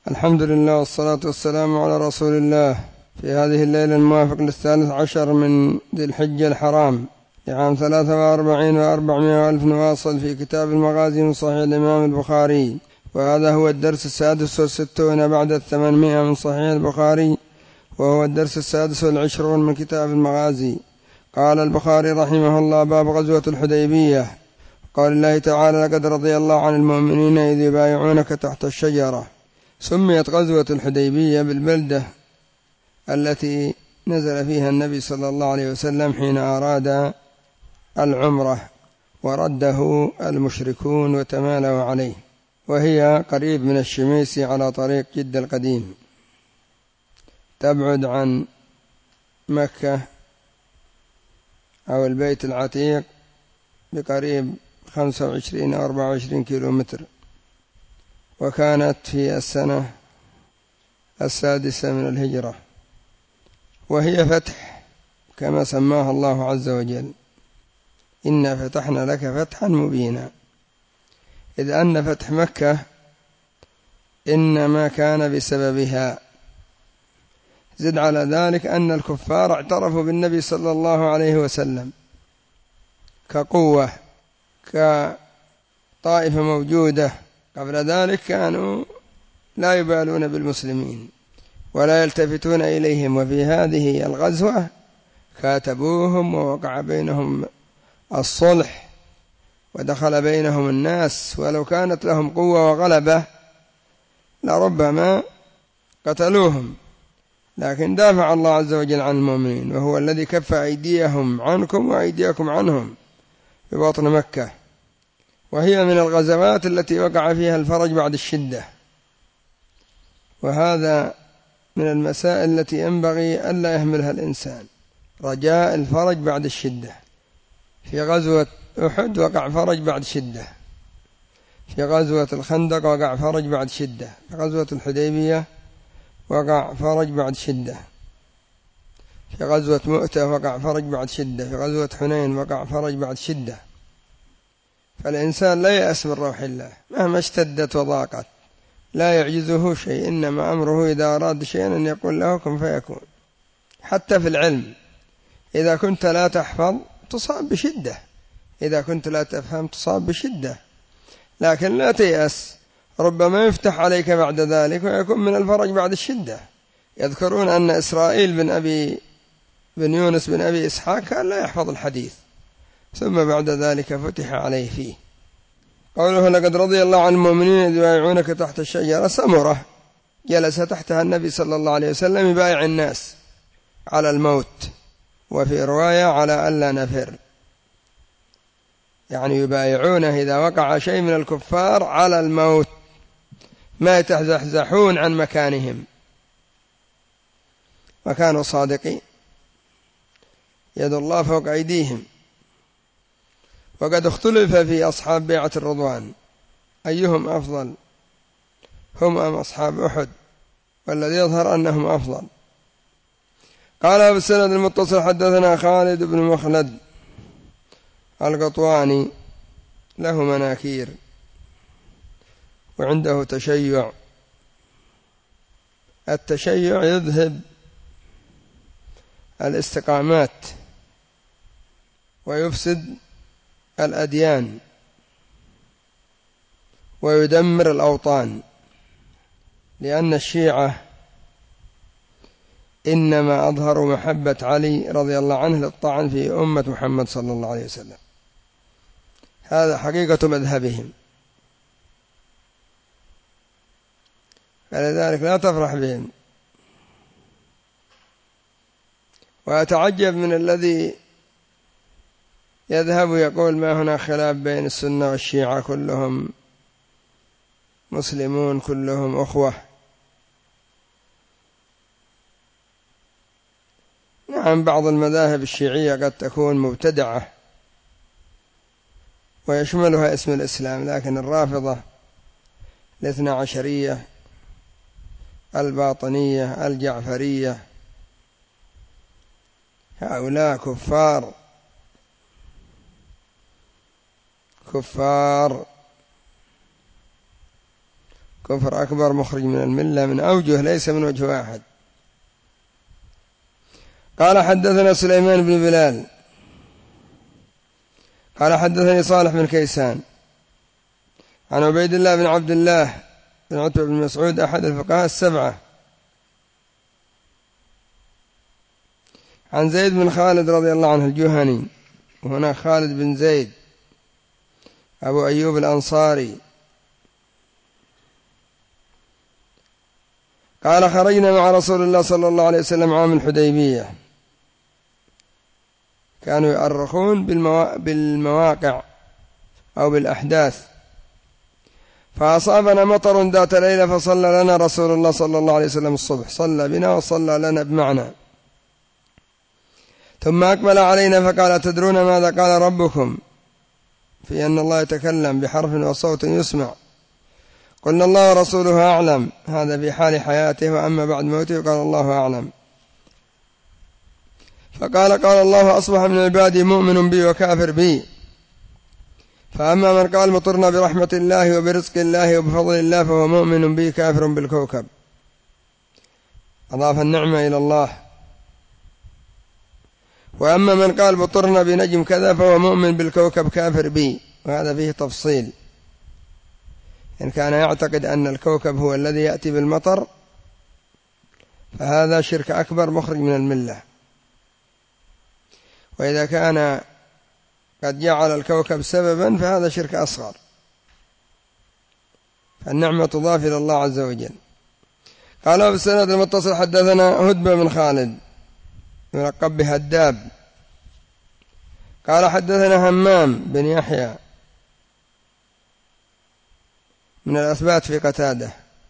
الحمد لله والصلاة والسلام على رسول الله. في هذه الليلة الموافق ل13 من ذي الحجة الحرام لعام 43 و400 ألف نواصل في كتاب المغازي من صحيح الإمام البخاري، وهذا هو الدرس 66 بعد 800 من صحيح البخاري، وهو الدرس 26 من كتاب المغازي. قال البخاري رحمه الله: باب غزوة الحديبية. قال الله تعالى: لقد رضي الله عن المؤمنين إذ يبايعونك تحت الشجرة. سميت غزوة الحديبية بالبلدة التي نزل فيها النبي صلى الله عليه وسلم حين أراد العمرة ورده المشركون وتمالوا عليه، وهي قريب من الشميسي على طريق جدة القديم، تبعد عن مكة أو البيت العتيق بقريب 25 أو 24 كيلومتر، وكانت في السنة 6 من الهجرة، وهي فتح كما سماها الله عز وجل: إنا فتحنا لك فتحا مبينا، إذ أن فتح مكة إنما كان بسببها. زد على ذلك أن الكفار اعترفوا بالنبي صلى الله عليه وسلم كقوة، كطائفة موجودة. قبل ذلك كانوا لا يبالون بالمسلمين ولا يلتفتون إليهم، وفي هذه الغزوة كاتبوهم ووقع بينهم الصلح ودخل بينهم الناس، ولو كانت لهم قوة وغلبة لربما قتلوهم، لكن دافع الله عز وجل عن المؤمنين، وهو الذي كف أيديهم عنكم وأيديكم عنهم ببطن مكة. وهي من الغزوات التي وقع فيها الفرج بعد الشدة، وهذا من المسائل التي ينبغي ألا يهملها الإنسان، رجاء الفرج بعد الشدة. في غزوة أحد وقع فرج بعد شدة، في غزوة الخندق وقع فرج بعد شدة، في غزوة الحديبية وقع فرج بعد شدة، في غزوة مؤتة وقع فرج بعد شدة، في غزوة حنين وقع فرج بعد شدة. فالإنسان لا يأس من روح الله مهما اشتدت وضاقت، لا يعجزه شيء، إنما أمره إذا أراد شيئا أن يقول له كن فيكون. حتى في العلم، إذا كنت لا تحفظ تصاب بشدة، إذا كنت لا تفهم تصاب بشدة، لكن لا تيأس، ربما يفتح عليك بعد ذلك ويكون من الفرج بعد الشدة. يذكرون أن إسرائيل بن يونس بن أبي إسحاق كان لا يحفظ الحديث، ثم بعد ذلك فتح عليه فيه. قوله: لقد رضي الله عن المؤمنين إذ يبايعونك تحت الشجرة. سمرة جلس تحتها النبي صلى الله عليه وسلم يبايع الناس على الموت، وفي رواية على ألا نفر، يعني يبايعونه إذا وقع شيء من الكفار على الموت، ما يتزحزحون عن مكانهم، وكانوا صادقين، يد الله فوق أيديهم. وقد اختلف في أصحاب بيعة الرضوان أيهم أفضل، هم أم أصحاب أحد، والذي يظهر أنهم أفضل. قال بالسند المتصل: حدثنا خالد بن مخلد القطواني، له مناكير وعنده تشيع. التشيع يذهب الاستقامات ويفسد الأديان ويدمر الأوطان، لأن الشيعة إنما أظهروا محبة علي رضي الله عنه للطعن في أمة محمد صلى الله عليه وسلم، هذا حقيقة مذهبهم، فلذلك لا تفرح بهم. وأتعجب من الذي يذهب يقول ما هنا خلاف بين السنة والشيعة، كلهم مسلمون، كلهم أخوة. نعم، بعض المذاهب الشيعية قد تكون مبتدعة ويشملها اسم الإسلام، لكن الرافضة، الاثنى عشرية، الباطنية، الجعفرية، هؤلاء كفار، كفر أكبر مخرج من الملة من أوجه ليس من وجه واحد. قال حدثنا سليمان بن بلال قال حدثني صالح بن كيسان عن عبيد الله بن عبد الله بن عتبة بن مسعود أحد الفقهاء السبعة عن زيد بن خالد رضي الله عنه الجهني، وهنا خالد بن زيد أبو أيوب الأنصاري، قال خرجنا مع رسول الله صلى الله عليه وسلم عام الحديبية، كانوا يؤرخون بالمواقع أو بالأحداث، فأصابنا مطر ذات ليلة فصلى لنا رسول الله صلى الله عليه وسلم الصبح، صلى بنا وصلى لنا بمعنى، ثم أقبل علينا فقال تدرون ماذا قال ربكم؟ في أن الله يتكلم بحرف وصوت يسمع، قلنا الله ورسوله أعلم، هذا في حال حياته، وأما بعد موته قال الله أعلم. فقال قال الله أصبح من عبادي مؤمن بي وكافر بي، فأما من قال مطرنا برحمة الله وبرزق الله وبفضل الله فهو مؤمن بي كافر بالكوكب، أضاف النعمة إلى الله. وأما من قال مطرنا بنجم كذا فهو مؤمن بالكوكب كافر بي، وهذا فيه تفصيل، إن كان يعتقد أن الكوكب هو الذي يأتي بالمطر فهذا شرك أكبر مخرج من الملة، وإذا كان قد جعل الكوكب سببا فهذا شرك أصغر، فالنعمة تضاف إلى الله عز وجل. قال في السند المتصل حدثنا هدبة بن خالد يلقب بهداب قال حدثنا همام بن يحيى من الأثبات في قتادة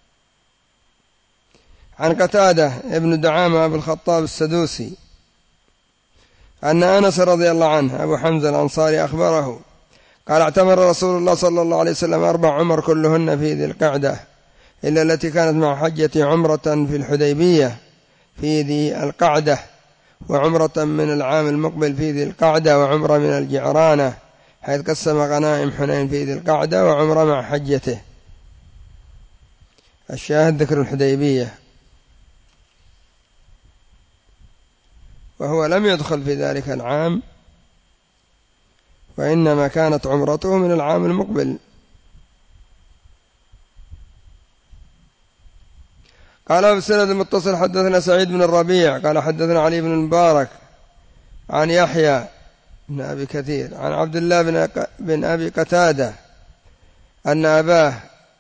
عن قتادة ابن دعامة أبو الخطاب السدوسي أن أنس رضي الله عنه أبو حمزة الأنصاري أخبره قال اعتمر رسول الله صلى الله عليه وسلم 4 عمر كلهن في ذي القعدة إلا التي كانت مع حجة عمرة في الحديبية في ذي القعدة، وعمرة من العام المقبل في ذي القعدة، وعمرة من الجعرانة حيث قسم غنائم حنين في ذي القعدة، وعمرة مع حجته. الشاهد ذكر الحديبية، وهو لم يدخل في ذلك العام، وإنما كانت عمرته من العام المقبل. قال في السند المتصل حدثنا سعيد بن الربيع قال حدثنا علي بن المبارك عن يحيى بن أبي كثير عن عبد الله بن أبي قتادة أن أباه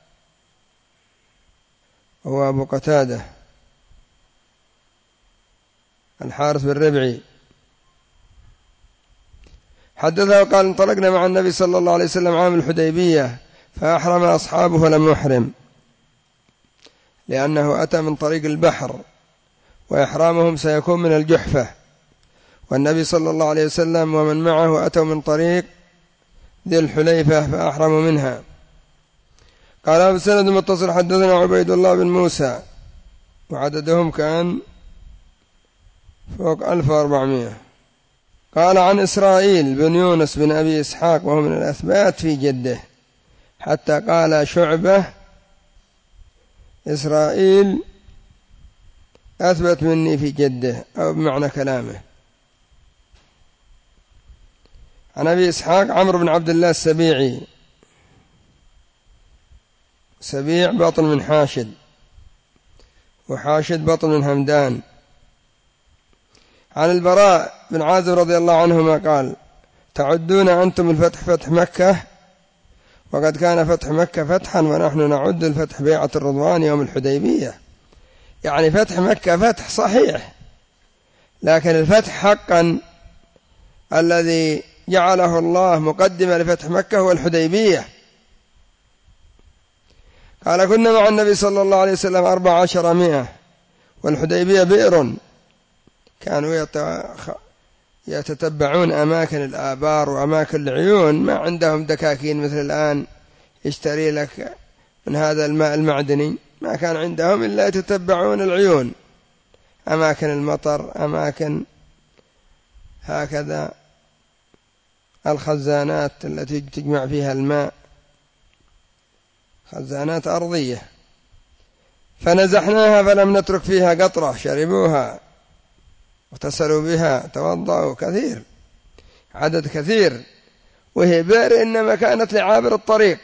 هو أبو قتادة الحارث بن ربعي حدثه قال انطلقنا مع النبي صلى الله عليه وسلم عام الحديبية فأحرم أصحابه ولم يحرم، لأنه أتى من طريق البحر، وإحرامهم سيكون من الجحفة، والنبي صلى الله عليه وسلم ومن معه أتوا من طريق ذي الحليفة فأحرموا منها. قال في السند المتصل حدثنا عبيد الله بن موسى وعددهم كان فوق 1400. قال عن إسرائيل بن يونس بن أبي إسحاق وهو من الأثبات في جده، حتى قال شعبة إسرائيل أثبت مني في جده، أو بمعنى كلامه. عن أبي إسحاق عمرو بن عبد الله السبيعي، سبيع بطن من حاشد، وحاشد بطن من همدان. عن البراء بن عازب رضي الله عنهما قال تعدون أنتم الفتح فتح مكة، وقد كان فتح مكة فتحا ونحن نعد الفتح بيعة الرضوان يوم الحديبية. يعني فتح مكة فتح صحيح، لكن الفتح حقا الذي جعله الله مقدمة لفتح مكة هو الحديبية. قال كنا مع النبي صلى الله عليه وسلم 1400، والحديبية بئر، كانوا يتتبعون أماكن الآبار وأماكن العيون، ما عندهم دكاكين مثل الآن يشتري لك من هذا الماء المعدني، ما كان عندهم إلا يتتبعون العيون، أماكن المطر، أماكن هكذا الخزانات التي تجمع فيها الماء، خزانات أرضية فنزحناها فلم نترك فيها قطرة، شربوها واغتسلوا بها، توضأوا كثير، عدد كثير، وهي بئر إنما كانت لعابر الطريق.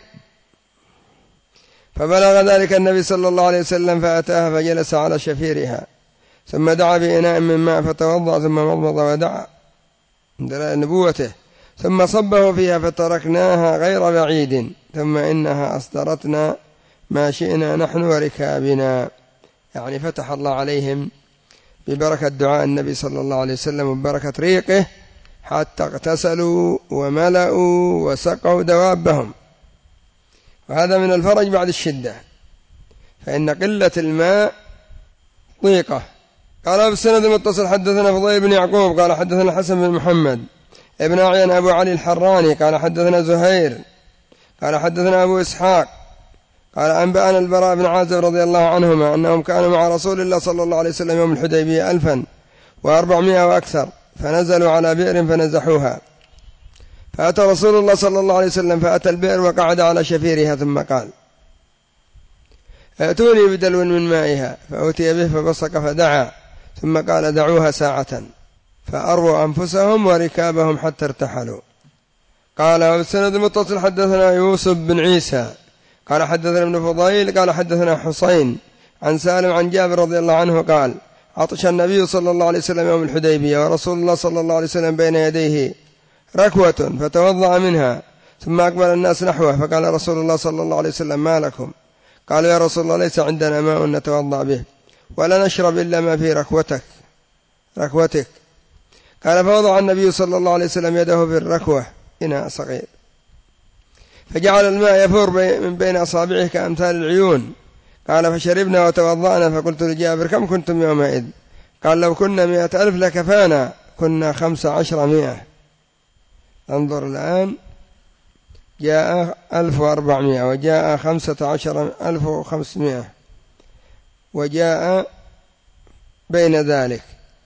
فبلغ ذلك النبي صلى الله عليه وسلم فأتاها فجلس على شفيرها، ثم دعا بإناء من ماء فتوضأ، ثم مضمض ودعا دلائل نبوته، ثم صبه فيها فتركناها غير بعيد، ثم إنها أصدرتنا ما شئنا نحن وركابنا. يعني فتح الله عليهم ببركة دعاء النبي صلى الله عليه وسلم وبركة ريقه حتى اغتسلوا وملأوا وسقوا دوابهم. وهذا من الفرج بعد الشدة، فإن قلة الماء ضيقة. قال بالسند المتصل حدثنا فضيل بن يعقوب قال حدثنا الحسن بن محمد ابن أعين أبو علي الحراني قال حدثنا زهير قال حدثنا أبو إسحاق قال أنبأنا البراء بن عازب رضي الله عنهما أنهم كانوا مع رسول الله صلى الله عليه وسلم يوم الحديبية 1400 وأكثر، فنزلوا على بئر فنزحوها، فأتى رسول الله صلى الله عليه وسلم فأتى البئر وقعد على شفيرها، ثم قال ائتوني بدلو من مائها، فأتي به فبصق فدعا، ثم قال دعوها ساعة، فأرووا أنفسهم وركابهم حتى ارتحلوا. قال وبالسند المتصل حدثنا يوسف بن عيسى قال حدثنا ابن فضيل قال حدثنا حسين عن سالم عن جابر رضي الله عنه قال عطش النبي صلى الله عليه وسلم يوم الحديبية ورسول الله صلى الله عليه وسلم بين يديه ركوة، فتوضأ منها، ثم أقبل الناس نحوه، فقال رسول الله صلى الله عليه وسلم ما لكم؟ قالوا يا رسول الله ليس عندنا ماء نتوضأ به ولا نشرب إلا ما في ركوتك. قال فوضع النبي صلى الله عليه وسلم يده في الركوة، إناء صغير، فجعل الماء يفور من بين أصابعه كأمثال العيون. قال فشربنا وتوضأنا، فقلت لجابر كم كنتم يومئذ؟ قال لو كنا 100,000 لكفانا، كنا 1500. انظر الآن، جاء 1400 وجاء 15,500 وجاء بين ذلك،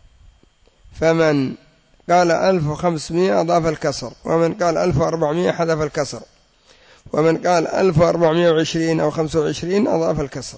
فمن قال 1500 أضاف الكسر، ومن قال 1400 حذف الكسر، ومن قال 1420 أو 25 أضاف الكسر،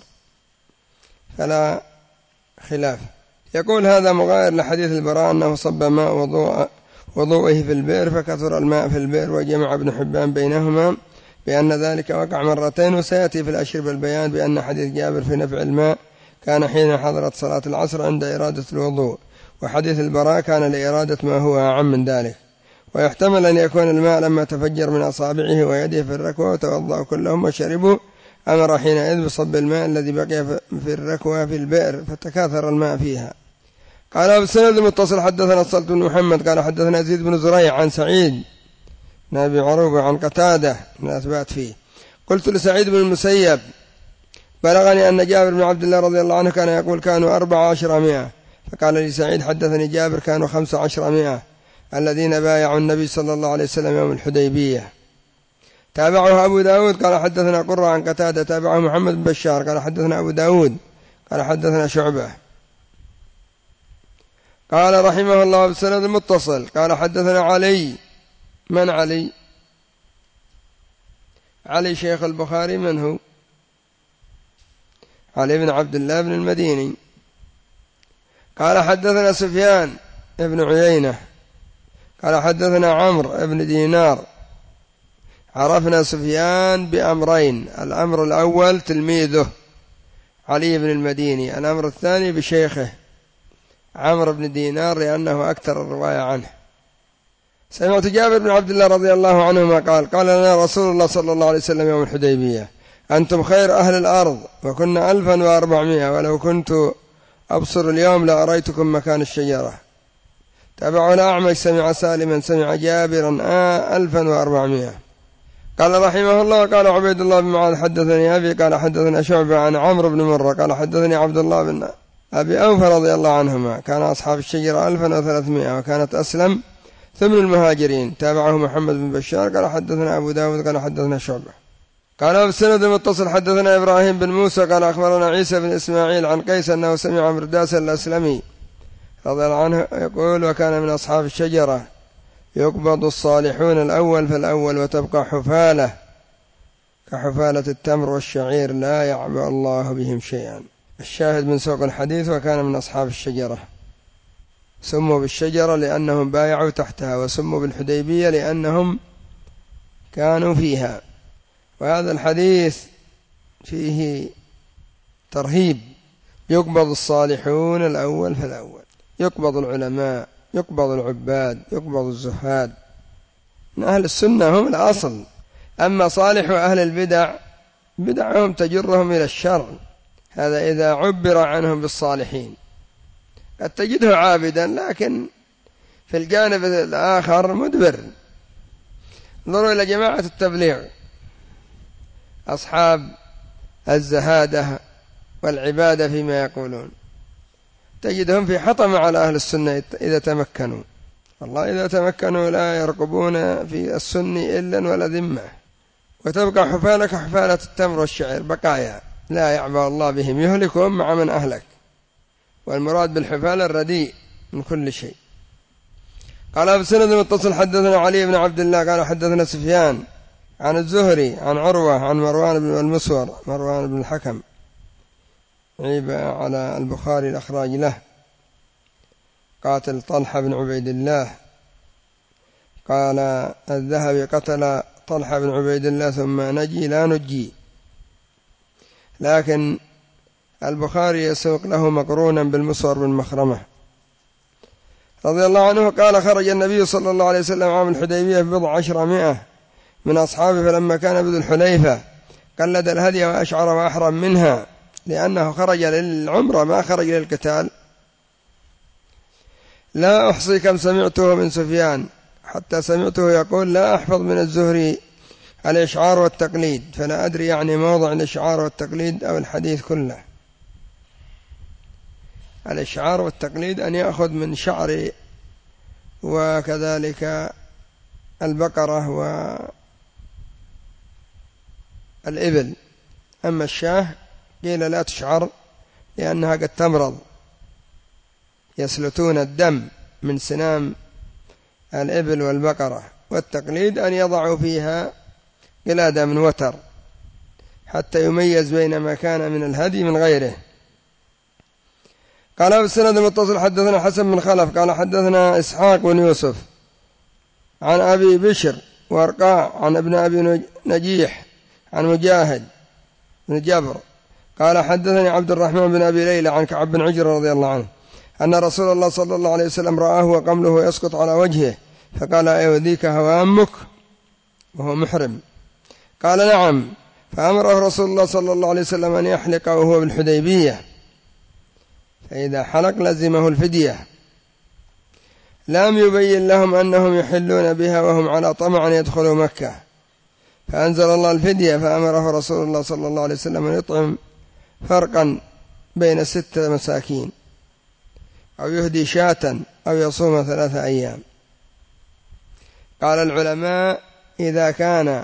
فلا خلاف. يقول هذا مغاير لحديث البراء أنه صب ماء وضوءه في البئر فكثر الماء في البئر، وجمع ابن حبان بينهما بأن ذلك وقع مرتين. وسيأتي في الأشربة البيان بأن حديث جابر في نفع الماء كان حين حضرت صلاة العصر عند إرادة الوضوء، وحديث البراء كان لإرادة ما هو أعم من ذلك. ويحتمل أن يكون الماء لما تفجر من أصابعه ويده في الركوة وتوضأ كلهم وشربوا، أمر حينئذ بصب الماء الذي بقي في الركوة في البئر، فتكاثر الماء فيها. قال بالسند المتصل حدثنا الصلت بن محمد قال حدثنا يزيد بن زريع عن سعيد بن أبي عروبة عن قتادة من أثبات فيه. قلت لسعيد بن المسيب بلغني أن جابر بن عبد الله رضي الله عنه كان يقول كانوا 1400، فقال لي سعيد حدثني جابر كانوا 1500 الذين بايعوا النبي صلى الله عليه وسلم يوم الحديبية. تابعه أبو داود قال حدثنا قرة عن قتادة، تابعه محمد بن بشار قال حدثنا أبو داود قال حدثنا شعبة. قال رحمه الله بالسند المتصل قال حدثنا علي. من علي؟ علي شيخ البخاري من هو؟ علي بن عبد الله بن المديني. قال حدثنا سفيان ابن عيينة قال حدثنا عمرو ابن دينار. عرفنا سفيان بأمرين: الأمر الأول تلميذه علي بن المديني، الأمر الثاني بشيخه عمرو بن دينار لأنه أكثر الرواية عنه. سمعت جابر بن عبد الله رضي الله عنهما قال لنا رسول الله صلى الله عليه وسلم يوم الحديبية أنتم خير أهل الأرض، وكنا 1400، ولو كنت أبصر اليوم لأريتكم مكان الشجرة. تابعنا أعمش سمع سالما سمع جابرا 1400. قال رحمه الله قال عبيد الله بن معاذ حدثني أبي قال حدثنا شعبة عن عمرو بن مرة قال حدثني عبد الله بن أبي أوفى رضي الله عنهما كان أصحاب الشجرة 1300، وكانت أسلم ثمن المهاجرين. تابعه محمد بن بشار قال حدثنا أبو داود قال حدثنا شعبة. قال بالسند المتصل حدثنا إبراهيم بن موسى قال أخبرنا عيسى بن إسماعيل عن قيس أنه سمع مرداس الأسلمي رضي الله عنه يقول وكان من أصحاب الشجرة يقبض الصالحون الأول فالأول وتبقى حفالة كحفالة التمر والشعير لا يعبأ الله بهم شيئا. الشاهد من سوق الحديث: وكان من أصحاب الشجرة. سموا بالشجرة لأنهم بايعوا تحتها، وسموا بالحديبية لأنهم كانوا فيها. وهذا الحديث فيه ترهيب: يقبض الصالحون الأول فالأول، يقبض العلماء، يقبض العباد، يقبض الزهاد. من أهل السنة هم الأصل، أما صالح أهل البدع بدعهم تجرهم إلى الشر، هذا إذا عبر عنهم بالصالحين. قد تجده عابدا لكن في الجانب الآخر مدبر. انظروا إلى جماعة التبليغ، أصحاب الزهادة والعبادة فيما يقولون، تجدهم في حطمة على أهل السنة إذا تمكنوا. والله إذا تمكنوا لا يرقبون في السن إلا ولا ذمة، وتبقى حفالك حفالة التمر والشعير بقايا لا يعبأ الله بهم، يهلكهم مع من أهلك. والمراد بالحفال الرديء من كل شيء. قال بسند متصل: حدثنا علي بن عبد الله قال حدثنا سفيان عن الزهري عن عروة عن مروان بن المسور، مروان بن الحكم، عيب على البخاري الأخراج له، قاتل طلحة بن عبيد الله. قال الذهبي: قتل طلحة بن عبيد الله ثم نجي لا نجي، لكن البخاري يسوق له مقرونا بالمسور بن مخرمة رضي الله عنه. قال: خرج النبي صلى الله عليه وسلم عام الحديبية ببضع 100 من أصحابه، فلما كان بذو الحليفة قلد الهدي وأشعر وأحرم منها، لأنه خرج للعمرة ما خرج للقتال. لا أحصي كم سمعته من سفيان، حتى سمعته يقول: لا أحفظ من الزهري الإشعار والتقليد، فلا أدري يعني موضع الإشعار والتقليد أو الحديث كله. الإشعار والتقليد أن يأخذ من شعر وكذلك البقرة والإبل. أما الشاه قيل لا تشعر لأنها قد تمرض، يسلتون الدم من سنام الإبل والبقرة. والتقليد أن يضعوا فيها قلادة من وتر حتى يميز بين ما كان من الهدي من غيره. قال بالسند المتصل: حدثنا حسن بن خلف قال حدثنا إسحاق بن يوسف عن أبي بشر وارقاء عن ابن أبي نجيح عن مجاهد بن جبر قال حدثني عبد الرحمن بن أبي ليلى عن كعب بن عجر رضي الله عنه أن رسول الله صلى الله عليه وسلم رآه وقمله يسقط على وجهه، فقال: أيؤذيك هوامك وهو محرم؟ قال: نعم. فأمره رسول الله صلى الله عليه وسلم أن يحلق وهو بالحديبية، فإذا حلق لزمه الفدية. لم يبين لهم أنهم يحلون بها وهم على طمع أن يدخلوا مكة، فأنزل الله الفدية، فأمره رسول الله صلى الله عليه وسلم أن يطعم فرقا بين 6 مساكين، أو يهدي شاة، أو يصوم 3 أيام. قال العلماء: إذا كان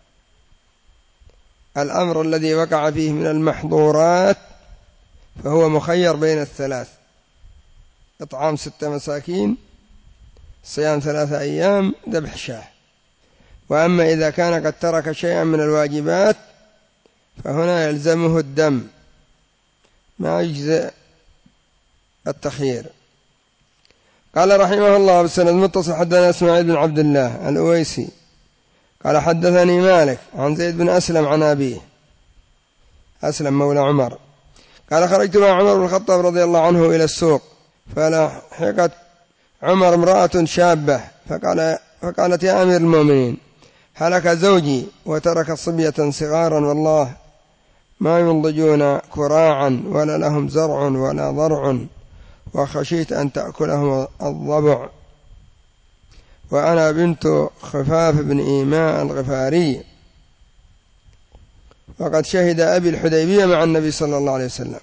الأمر الذي وقع فيه من المحظورات فهو مخير بين 3: إطعام 6 مساكين، صيام 3 أيام، ذبح شاة. وأما إذا كان قد ترك شيئا من الواجبات فهنا يلزمه الدم، ما يجزئ التخيير. قال رحمه الله بالسند المتصل: حدثنا إسماعيل بن عبد الله الأويسي قال حدثني مالك عن زيد بن أسلم عن أبيه أسلم مولى عمر قال: خرجت مع عمر بن الخطاب رضي الله عنه إلى السوق، فلحقت عمر امرأة شابة، فقالت: يا أمير المؤمنين، هلك زوجي وترك صبية صغارا، والله ما ينضجون كراعا ولا لهم زرع ولا ضرع، وخشيت أن تأكلهم الضبع، وأنا بنت خفاف بن إيماء الغفاري، وقد شهد أبي الحديبية مع النبي صلى الله عليه وسلم،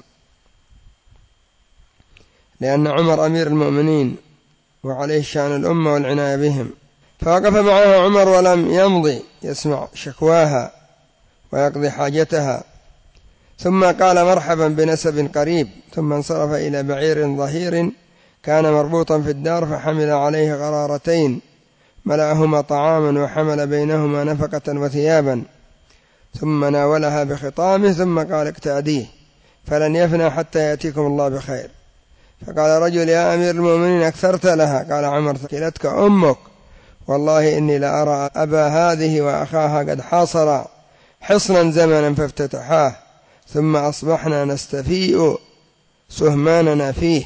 لأن عمر أمير المؤمنين وعليه شأن الأمة والعناية بهم. فوقف معها عمر ولم يمضي يسمع شكواها ويقضي حاجتها، ثم قال: مرحبا بنسب قريب، ثم انصرف إلى بعير ظهير كان مربوطا في الدار، فحمل عليه غرارتين ملأهما طعاما، وحمل بينهما نفقة وثيابا، ثم ناولها بخطامه، ثم قال: اقتاديه. فلن يفنى حتى يأتيكم الله بخير. فقال رجل: يا أمير المؤمنين أكثرت لها. قال عمر: ثكلتك أمك، والله إني لأرى أبا هذه وأخاها قد حاصرا حصنا زمنا فافتتحاه، ثم أصبحنا نستفيء سهماننا فيه.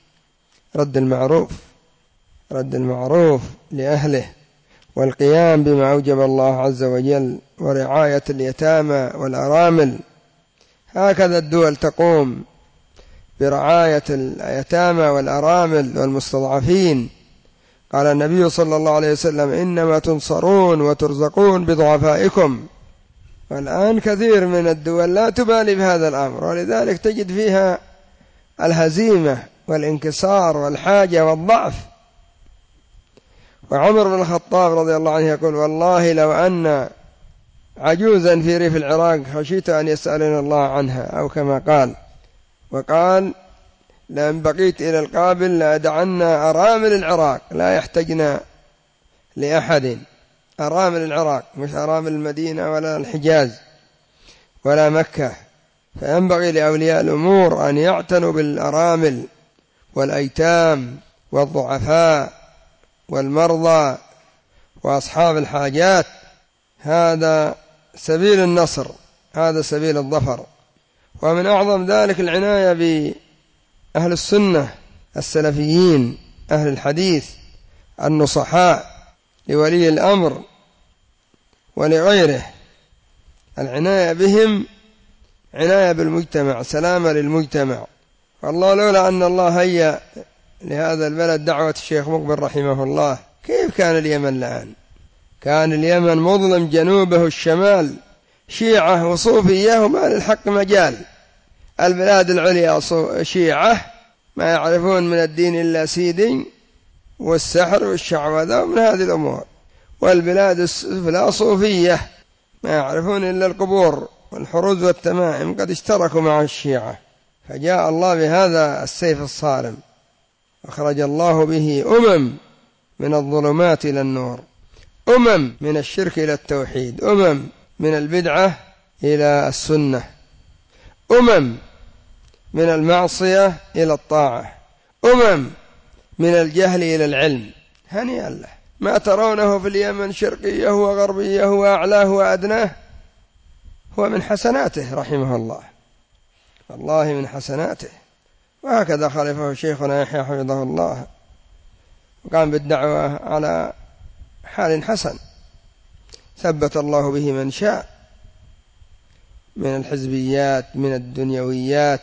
رد المعروف لأهله، والقيام بما أوجب الله عز وجل، ورعاية اليتامى والأرامل. هكذا الدول تقوم برعاية اليتامى والأرامل والمستضعفين. قال النبي صلى الله عليه وسلم: إنما تنصرون وترزقون بضعفائكم. والآن كثير من الدول لا تبالي بهذا الأمر، ولذلك تجد فيها الهزيمة والانكسار والحاجة والضعف. وعمر بن الخطاب رضي الله عنه يقول: والله لو أن عجوزا في ريف العراق خشيت أن يسألنا الله عنها، أو كما قال. وقال: لأن بقيت إلى القابل لأدعنا أرامل العراق لا يحتجنا لأحد. أرامل العراق، مش أرامل المدينة ولا الحجاز ولا مكة. فينبغي لأولياء الأمور أن يعتنوا بالأرامل والأيتام والضعفاء والمرضى وأصحاب الحاجات. هذا سبيل النصر، هذا سبيل الظفر. ومن أعظم ذلك العناية بأهل السنة السلفيين أهل الحديث النصحاء لولي الأمر ولغيره. العناية بهم عناية بالمجتمع، سلامة للمجتمع. والله لولا أن الله هيأ لهذا البلد دعوة الشيخ مقبل رحمه الله، كيف كان اليمن الآن؟ كان اليمن مظلم جنوبه الشمال، شيعة وصوفية وما للحق مجال. البلاد العليا شيعة ما يعرفون من الدين إلا سيدي والسحر والشعوذة ومن هذه الأمور، والبلاد السفلى صوفية ما يعرفون إلا القبور والحروز والتمائم، قد اشتركوا مع الشيعة. فجاء الله بهذا السيف الصارم، أخرج الله به من الظلمات إلى النور، من الشرك إلى التوحيد، من البدعة إلى السنة، من المعصية إلى الطاعة، من الجهل إلى العلم. هنيئا له. ما ترونه في اليمن شرقيه وغربيه وأعلاه وأدناه هو من حسناته رحمه الله، والله من حسناته. وهكذا خلفه شيخنا يحيى حفظه الله، وقام بالدعوة على حال حسن، ثبت الله به من شاء من الحزبيات من الدنيويات.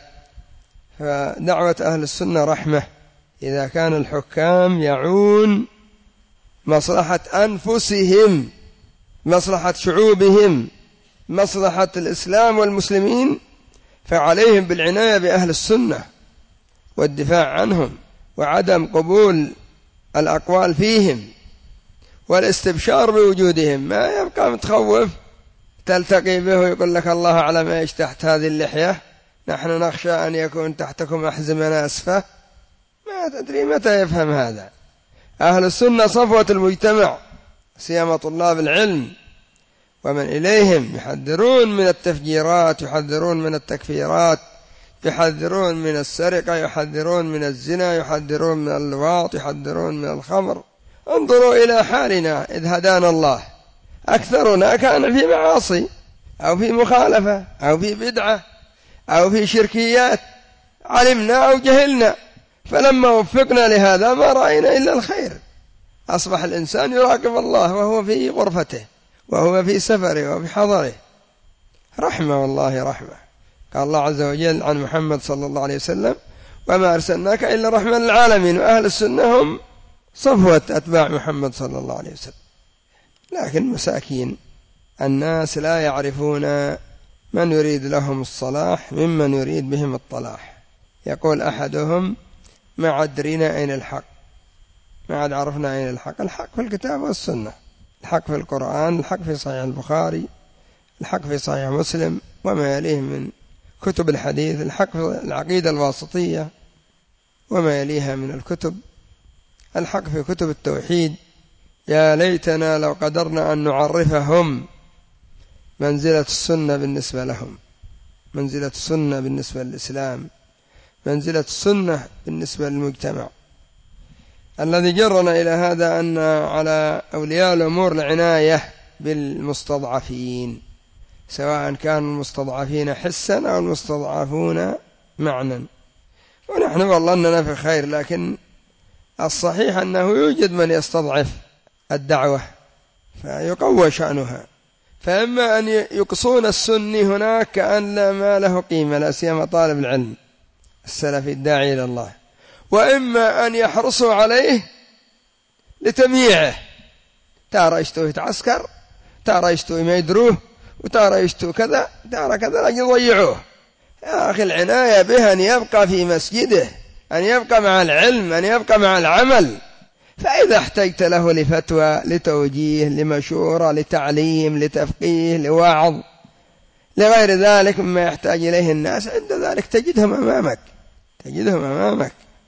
فدعوة أهل السنة رحمة إذا كان الحكام يعون مصلحة أنفسهم، مصلحة شعوبهم، مصلحة الإسلام والمسلمين، فعليهم بالعناية بأهل السنة والدفاع عنهم، وعدم قبول الأقوال فيهم، والاستبشار بوجودهم. ما يبقى متخوف تلتقي به ويقول لك الله أعلم إيش تحت هذه اللحية، نحن نخشى أن يكون تحتكم أحزمة ناسفة. ما تدري متى يفهم هذا. أهل السنة صفوة المجتمع، سيما طلاب العلم ومن إليهم، يحذرون من التفجيرات، يحذرون من التكفيرات، يحذرون من السرقة، يحذرون من الزنا، يحذرون من اللواط، يحذرون من الخمر. انظروا إلى حالنا إذ هدانا الله، أكثرنا كان في معاصي أو في مخالفة أو في بدعة أو في شركيات، علمنا أو جهلنا، فلما وفقنا لهذا ما رأينا إلا الخير. أصبح الإنسان يراقب الله وهو في غرفته وهو في سفره وفي حضره. رحمة والله رحمة. قال الله عز وجل عن محمد صلى الله عليه وسلم: وما أرسلناك إلا رحمة للعالمين. وأهل السنة هم صفوة أتباع محمد صلى الله عليه وسلم. لكن مساكين الناس لا يعرفون من يريد لهم الصلاح ممن يريد بهم الطلاح. يقول أحدهم: ما عدرنا أين الحق، ما عد عرفنا أين الحق. الحق في الكتاب والسنة، الحق في القرآن، الحق في صحيح البخاري، الحق في صحيح مسلم وما يليه من كتب الحديث، الحق في العقيدة الواسطية وما يليها من الكتب، الحق في كتب التوحيد. يا ليتنا لو قدرنا أن نعرفهم منزلة السنة بالنسبة لهم. منزلة السنة بالنسبة للإسلام، منزلة السنة بالنسبة للمجتمع. الذي جرنا إلى هذا أن على أولياء الأمور العناية بالمستضعفين، سواء كانوا المستضعفين حسا أو المستضعفون معنى. ونحن والله أننا في خير، لكن الصحيح أنه يوجد من يستضعف الدعوة فيقوى شأنها، فإما أن يقصون السني هناك كأن لا ما له قيمة، لا سيما طالب العلم السلفي الداعي إلى الله، وإما أن يحرصوا عليه لتمييعه، ترى يشتوي يتعسكر، ترى يشتوي ما يدروه، وترى يشتوي كذا، ترى كذا، لكن يضيعوه. يا أخي العناية به أن يبقى في مسجده، أن يبقى مع العلم، أن يبقى مع العمل. فإذا احتجت له لفتوى، لتوجيه، لمشورة، لتعليم، لتفقيه، لوعظ، لغير ذلك مما يحتاج إليه الناس، عند ذلك تجدهم أمامك.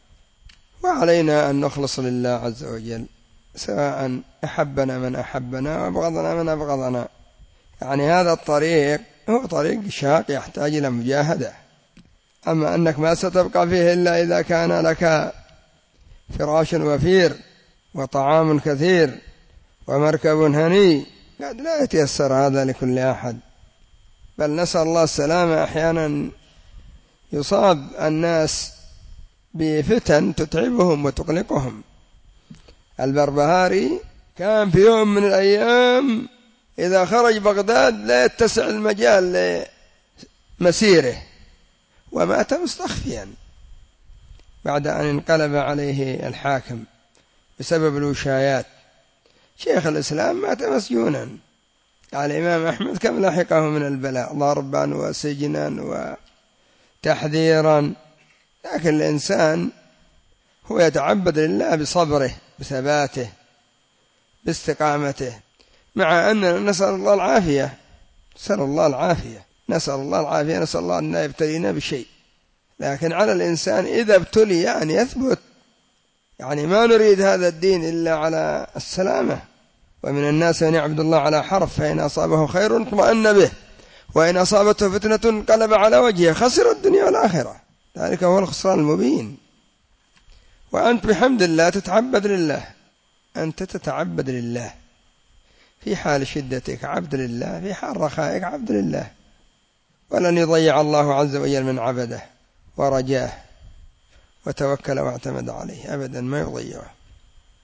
وعلينا أن نخلص لله عز وجل، سواء أحبنا من أحبنا وأبغضنا من أبغضنا. يعني هذا الطريق هو طريق شاق يحتاج إلى مجاهدة. أما أنك ما ستبقى فيه إلا إذا كان لك فراش وفير وطعام كثير ومركب هني، قد لا يتيسر هذا لكل أحد، بل نسأل الله السلامة. أحيانا يصاب الناس بفتن تتعبهم وتقلقهم. البربهاري كان في يوم من الأيام إذا خرج بغداد لا يتسع المجال لمسيره، ومات مستخفيا بعد أن انقلب عليه الحاكم بسبب الوشايات. شيخ الإسلام مات مسجونا. الإمام أحمد كم لحقه من البلاء، ضربا وسجنا وتحذيرا، لكن الإنسان هو يتعبد لله بصبره، بثباته، باستقامته، مع أننا نسأل الله العافية، نسأل الله أن لا يبتلينا بشيء. لكن على الإنسان إذا ابتلي أن يثبت، يعني ما نريد هذا الدين إلا على السلامة. ومن الناس من يعبد الله على حرف، فإن أصابه خير اطمأن به، وإن أصابته فتنة انقلب على وجهه، خسر الدنيا والآخرة. ذلك هو الخسران المبين. وأنت بحمد الله تتعبد لله، أنت تتعبد لله في حال شدتك، عبد لله في حال رخائك، عبد لله. ولن يضيع الله عز وجل من عبده ورجاه وتوكل واعتمد عليه أبدا، ما يضيعه.